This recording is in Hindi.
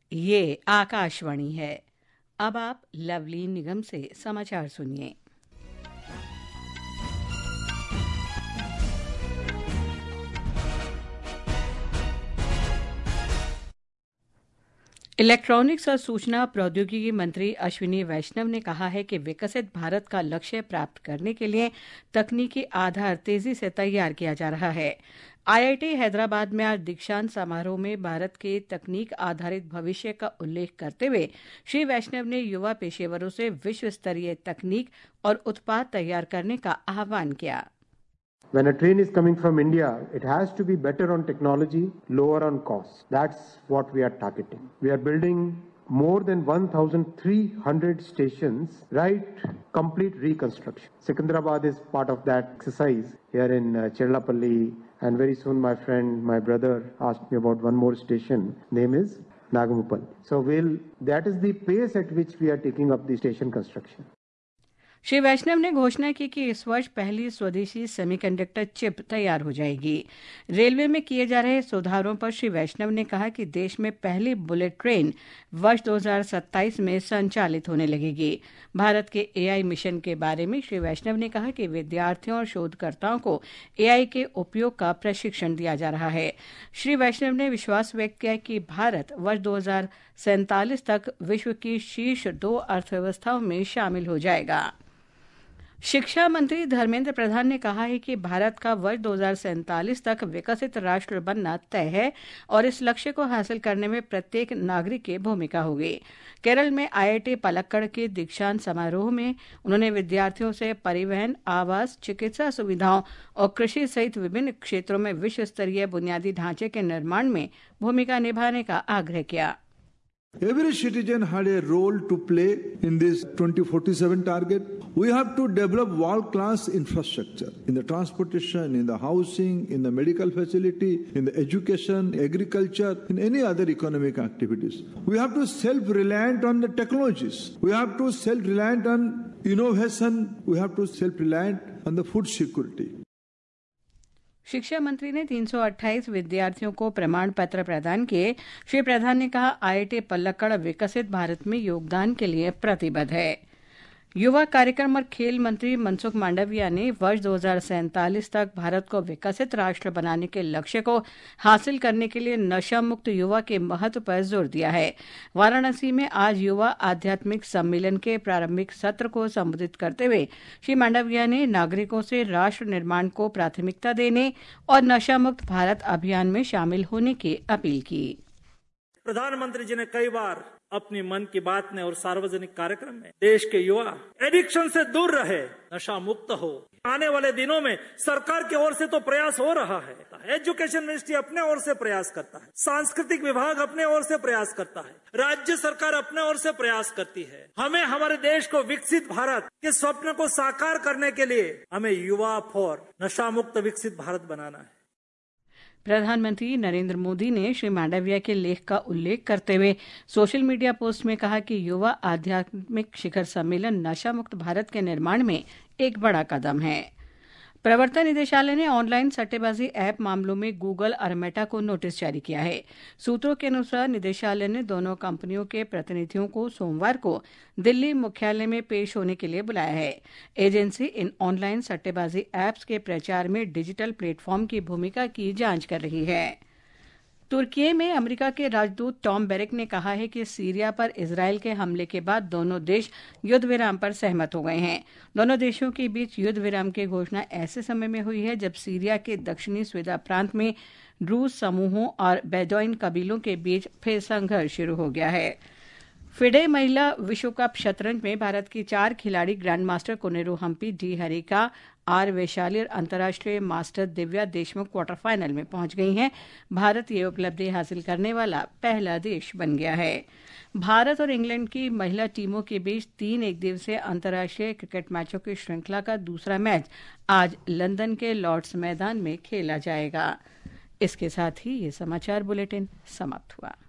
ये आकाशवाणी है। अब आप लवली निगम से समाचार सुनिए। इलेक्ट्रॉनिक्स और सूचना प्रौद्योगिकी मंत्री अश्विनी वैष्णव ने कहा है कि विकसित भारत का लक्ष्य प्राप्त करने के लिए तकनीकी आधार तेजी से तैयार किया जा रहा है। आईआईटी हैदराबाद में आज दीक्षांत समारोह में भारत के तकनीक आधारित भविष्य का उल्लेख करते हुए श्री वैष्णव ने युवा पेशेवरों से विश्व स्तरीय तकनीक और उत्पाद तैयार करने का आह्वान किया। When a train is coming from India, it has to be better on technology, lower on cost. That's what we are targeting. We are building more than 1,300 stations, right? Complete reconstruction. Secunderabad is part of that exercise here in Cherlapalli, and very soon my friend, my brother asked me about one more station. Name is Nagamupalli. So that is the pace at which we are taking up the station construction. Shri वैष्णव ने घोषणा की कि इस वर्ष पहली स्वदेशी सेमीकंडक्टर चिप तैयार हो जाएगी। रेलवे में किए जा रहे सुधारों पर श्री वैष्णव ने कहा कि देश में पहली बुलेट ट्रेन वर्ष 2027 में संचालित होने लगेगी। भारत के एआई मिशन के बारे में श्री वैष्णव ने कहा कि विद्यार्थियों और शोधकर्ताओं को एआई के उपयोग का प्रशिक्षण दिया जा रहा है। श्री वैष्णव ने विश्वास व्यक्त किया कि भारत वर्ष 2047 तक विश्व की शीर्ष 2 अर्थव्यवस्थाओं में शामिल हो जाएगा। शिक्षा मंत्री धर्मेंद्र प्रधान ने कहा है कि भारत का वर्ष 2047 तक विकसित राष्ट्र बनना तय है और इस लक्ष्य को हासिल करने में प्रत्येक नागरिक की भूमिका होगी। केरल में आईआईटी पलक्कड़ के दीक्षांत समारोह में उन्होंने विद्यार्थियों से परिवहन, आवास, चिकित्सा सुविधाओं और कृषि सहित विभिन्न क्षेत्रों में विश्व स्तरीय बुनियादी ढांचे के निर्माण में भूमिका निभाने का आग्रह किया। Every citizen had a role to play in this 2047 target. We have to develop world-class infrastructure in the transportation, in the housing, in the medical facility, in the education, agriculture, in any other economic activities. We have to self-reliant on the technologies. We have to self-reliant on innovation. We have to self-reliant on the food security. शिक्षा मंत्री ने 328 विद्यार्थियों को प्रमाण पत्र प्रदान किए। श्री प्रधान ने कहा, आईआईटी पलक्कड़ विकसित भारत में योगदान के लिए प्रतिबद्ध है। युवा कार्यक्रम और खेल मंत्री मनसुख मांडविया ने वर्ष 2047 तक भारत को विकसित राष्ट्र बनाने के लक्ष्य को हासिल करने के लिए नशा मुक्त युवा के महत्व पर जोर दिया है। वाराणसी में आज युवा आध्यात्मिक सम्मेलन के प्रारंभिक सत्र को संबोधित करते हुए श्री मांडविया ने नागरिकों से राष्ट्र निर्माण को प्राथमिकता देने और नशा मुक्त भारत अभियान में शामिल होने की अपील की। प्रधानमंत्री जी ने कई बार अपनी मन की बात में और सार्वजनिक कार्यक्रम में देश के युवा एडिक्शन से दूर रहे, नशा मुक्त हो। आने वाले दिनों में सरकार की ओर से तो प्रयास हो रहा है। एजुकेशन मिनिस्ट्री अपने ओर से प्रयास करता है, सांस्कृतिक विभाग अपने ओर से प्रयास करता है, राज्य सरकार अपने ओर से प्रयास करती है। हमें हमारे देश को विकसित भारत के स्वप्न को साकार करने के लिए हमें युवा फॉर नशा मुक्त विकसित भारत बनाना है। प्रधानमंत्री नरेंद्र मोदी ने श्री मांडविया के लेख का उल्लेख करते हुए सोशल मीडिया पोस्ट में कहा कि युवा आध्यात्मिक शिखर सम्मेलन नशा मुक्त भारत के निर्माण में एक बड़ा कदम है। प्रवर्तन निदेशालय ने ऑनलाइन सट्टेबाजी ऐप मामलों में गूगल और मेटा को नोटिस जारी किया है। सूत्रों के अनुसार निदेशालय ने दोनों कंपनियों के प्रतिनिधियों को सोमवार को दिल्ली मुख्यालय में पेश होने के लिए बुलाया है। एजेंसी इन ऑनलाइन सट्टेबाजी ऐप्स के प्रचार में डिजिटल प्लेटफॉर्म की भूमिका की जांच कर रही है। तुर्की में अमेरिका के राजदूत टॉम बेरेक ने कहा है कि सीरिया पर इजरायल के हमले के बाद दोनों देश युद्ध विराम पर सहमत हो गए हैं। दोनों देशों के बीच युद्ध विराम की घोषणा ऐसे समय में हुई है जब सीरिया के दक्षिणी स्वेदा प्रांत में रूस समूहों और बेदौइन कबीलों के बीच फिर संघर्ष शुरू हो गया है। फिडे महिला विश्व कप शतरंज में भारत की 4 खिलाड़ी grandmaster Koneru Humpy, D Harika, R Vaishali और अंतर्राष्ट्रीय master Divya Deshmukh quarter final में पहुंच गई हैं। भारत ये उपलब्धि हासिल करने वाला पहला देश बन गया है। भारत और इंग्लैंड की महिला टीमों के बीच 3 एकदिवसीय अंतर्राष्ट्रीय क्रिकेट मैचों की श्रृंखला का दूसरा मैच आज लंदन के लॉर्ड्स मैदान में खेला जाएगा। इसके साथ ही ये समाचार बुलेटिन समाप्त हुआ।